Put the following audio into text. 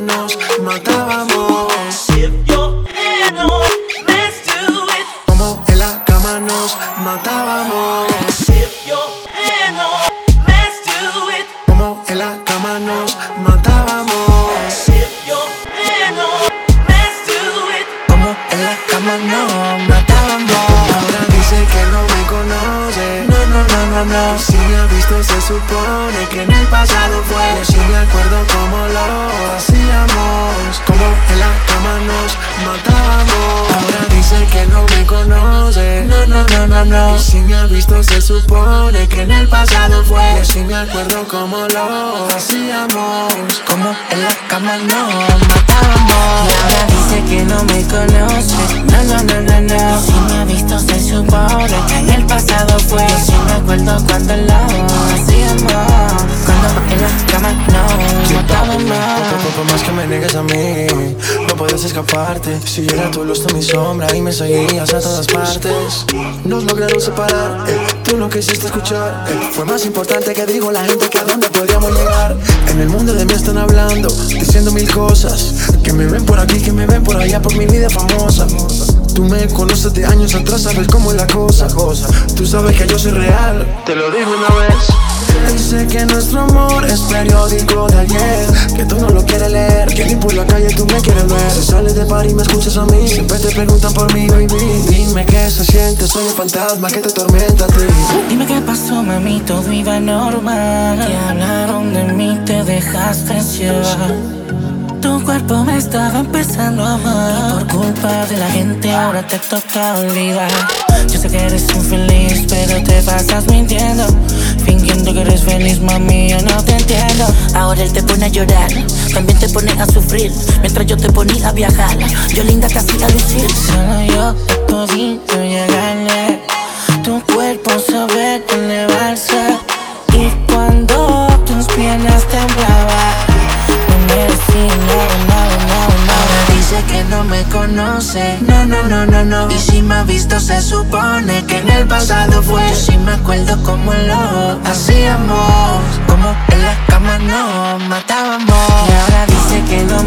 nos matábamos. If your head on, let's do it. Como en la cama nos matábamos. If your head on, let's do it. Como en la cama nos matábamos. If your head on, let's do it. Como en la cama nos matábamos. Ahora dice que no me conoce. No. Si me ha visto se supone que en el pasado fue. Si me acuerdo cómo lo hacíamos. Como en la cama nos matábamos. Ahora dice que no me conoce. No. Si me ha visto se supone que en el pasado fue. Si me acuerdo cómo lo hacíamos. Como en la cama nos matábamos. Y ahora dice que no me conoce. No. Si me ha visto se supone que en el pasado fue. Yo sí me acuerdo cuando lo hacíamos. Cuando en la cama nos matábamos. Por más que me niegues a mí, no puedes escaparte. Si yo era tu luz, tú mi sombra y me seguías a todas partes. Nos lograron separar, tú no quisiste escuchar. Fue más importante que digo la gente que a dónde podríamos llegar. En el mundo de mí están hablando, diciendo mil cosas. Que me ven por aquí, que me ven por allá, por mi vida famosa. Tú me conoces de años atrás, sabes cómo es la cosa. Tú sabes que yo soy real, te lo digo una vez. Dice que nuestro amor es periódico de ayer, que tú no lo quieres leer, que ni por la calle tú me quieres ver. Si sales de par y me escuchas a mí, siempre te preguntan por mí, baby. Dime qué se siente, soy un fantasma que te atormenta a ti. Dime qué pasó, mami, todo iba normal. Que hablaron de mí, te dejaste llevar. Tu cuerpo me estaba empezando a amar. Y por culpa de la gente ahora te toca olvidar. Yo sé que eres infeliz, pero te pasas mintiendo, fingiendo que eres feliz, mami, yo no te entiendo. Ahora él te pone a llorar, también te pone a sufrir, mientras yo te ponía a viajar, yo linda te hacía lucir. Solo yo he podido llegarle, tu cuerpo sabe elevarse. Y cuando tus piernas temblaban, no me decía nada. Ahora dice que no me conoce. No. Y si me ha visto se supone que en el pasado fue. Yo sí me acuerdo cómo lo hacíamos. Como en la cama nos matábamos. Y ahora dice que no